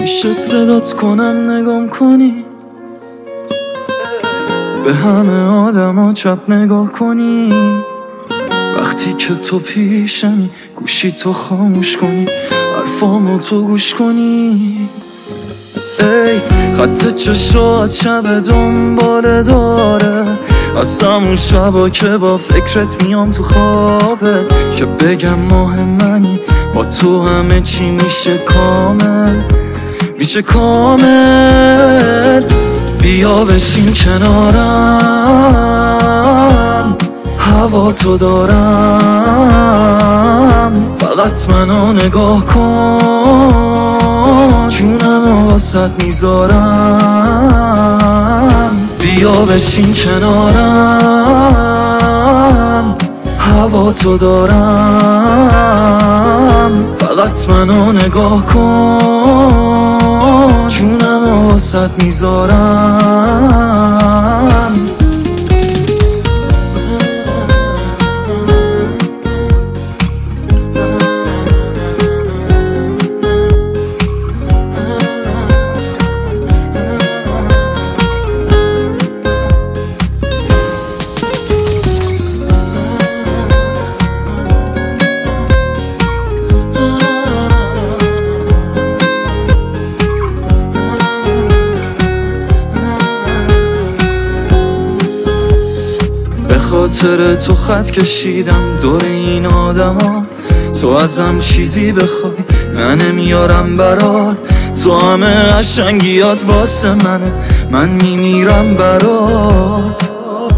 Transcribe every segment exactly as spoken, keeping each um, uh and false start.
میشه صدات کنم نگام کنی، به همه آدم ها چپ نگاه کنی. وقتی که تو پیشمی گوشی تو خاموش کنی، حرفامو تو گوش کنی. ای خط چشات شب دنباله داره، از همون شبا که با فکرت میام تو خوابت، که بگم ماه منی با تو همه چی میشه کامل، میشه کامل. بیا بشین کنارم، هوا تو دارم، فقط منو نگاه کن، جونم واسط میذارم. بیا بشین کنارم، هوا تو دارم، فقط منو نگاه کن، جونم واسط میذارم. خاطر تو خط کشیدم دور این آدما، تو ازم چیزی بخوای من نمیارم برات، تو همه قشنگیات واسه منه، من میمیرم برات.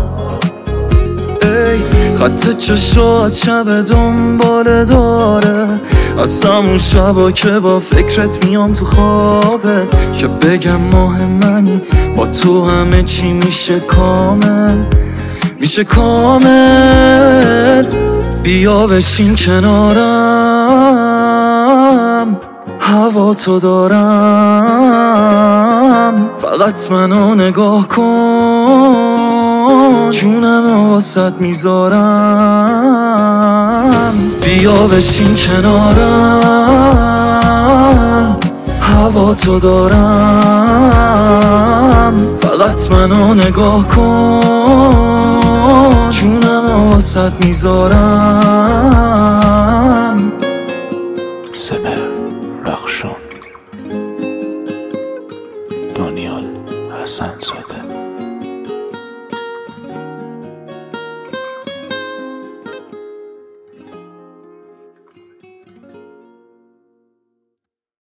ای خط چشات شب دنباله داره، از همون شبا که با فکرت میام تو خوابت، که بگم ماه منی با تو همه چی میشه کامل، میشه کامل. بیا بشین کنارم، هوا تو دارم، فقط منو نگاه کن، جونم واسط میذارم. بیا بشین کنارم، هوا تو دارم، فقط منو نگاه کن، جونم واسط میذارم. سپر رخشان، دانیال حسن زاده.